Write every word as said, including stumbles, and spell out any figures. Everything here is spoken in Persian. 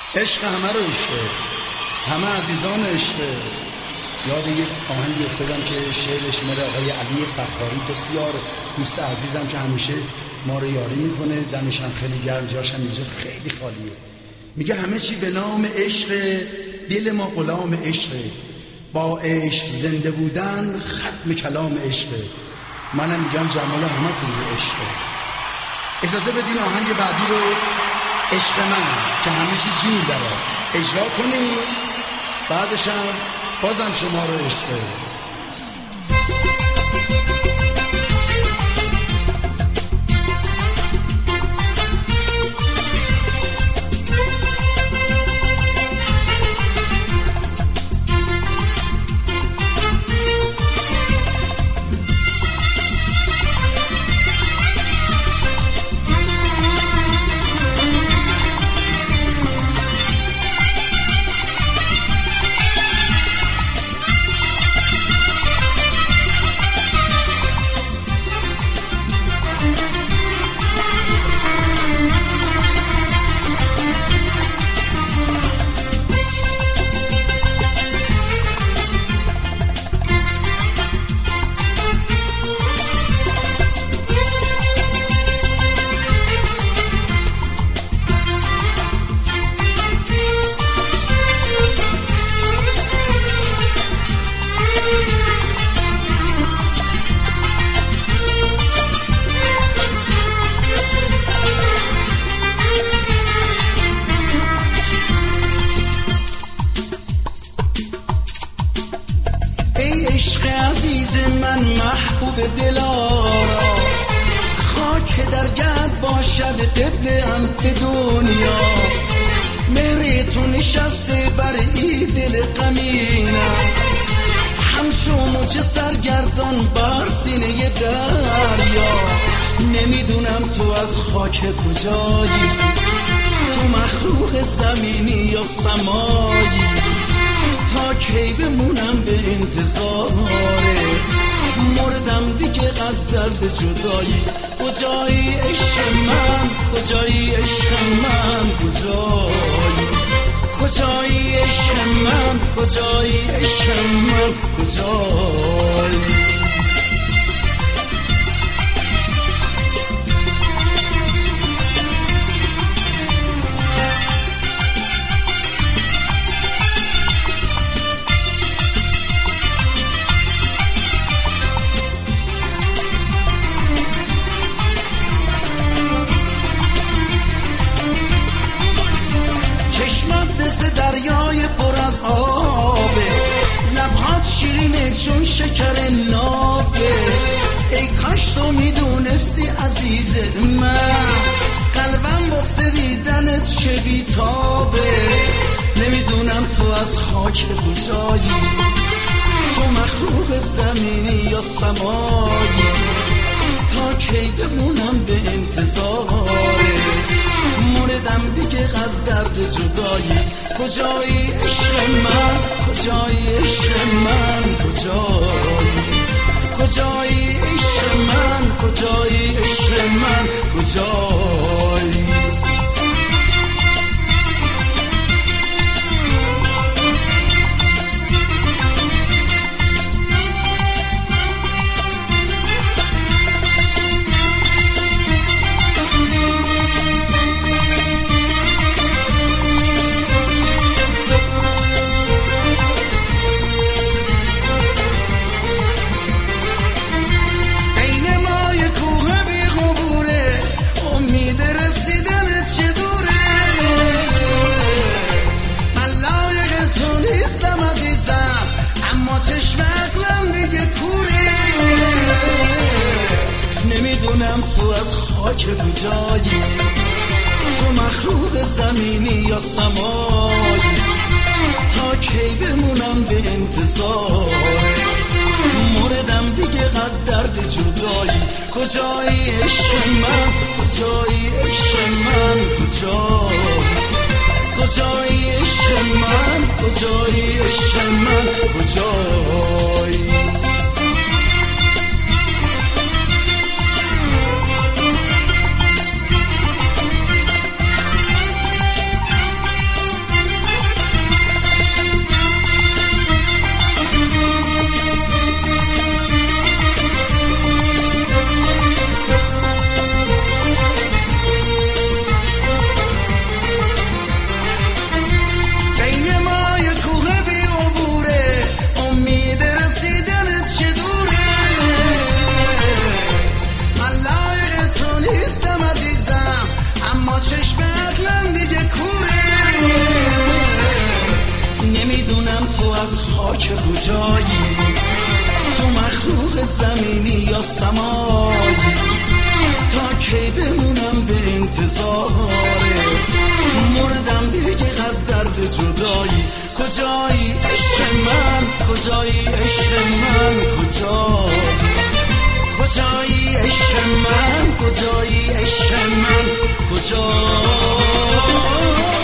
عشق همه رو عشقه، همه عزیزان عشقه. یاد یک آهنگی افتادم که شعرش مال آقای علی فخاری، بسیار دوست عزیزم که همیشه ما رو یاری میکنه، دمش هم خیلی گرم، جاش هم اینجا خیلی خالیه. میگه همه چی به نام عشق، دل ما غلام عشق، با عشق زنده بودن ختم کلام عشق. منم میگم جمال همتون رو عشق. اجازه بدین آهنگ بعدی رو، عشق من که همه چی جور داره، اجرا کنی، بعدش هم بازم شما رو عشقه. عشق عزیز من محبوب دلارا، خاک در گرد باشد قبله‌ام به دنیا. مهر تو نشسته بر ای دل غمینم، همچو موج سرگردان بر سینه دریا. نمیدونم تو از خاک کجایی، تو مخلوق زمینی یا سمایی. تا کی بمونم به انتظاره، مردم دیگه از درد جدایی. کجایی عشق من، کجایی عشق من، کجایی کجایی عشق من، کجایی عشق من، کجایی. مثل دریای پر از آبه، لبهات شیرینه چون شکر نابه. ای کاش تو میدونستی عزیز من، قلبم واسه دیدنت چه بیتابه. نمیدونم تو از خاک کجایی، تو مخلوق زمینی یا سمایی. تا کی بمونم به انتظاره، مردم دیگه از درد جدایی. کجایی عشق من، کجایی عشق من، کجایی کجایی عشق من، کجایی عشق من، کجایی. تو از خاک کجایی، تو مخلوق زمینی یا سمایی. تا کی بمونم به انتظار، مردم دیگه از درد جدایی. کجایی عشق من، کجایی عشق من، کجایی کجایی عشق من، کجایی عشق من، کجایی. کجایی، تو مخلوق زمینی یا سمایی، تا کی بمونم به انتظاره، مردم دیگه از درد جدایی. کجایی عشق من، کجایی عشق من، کجایی، کجایی عشق من، کجایی عشق من، کجایی.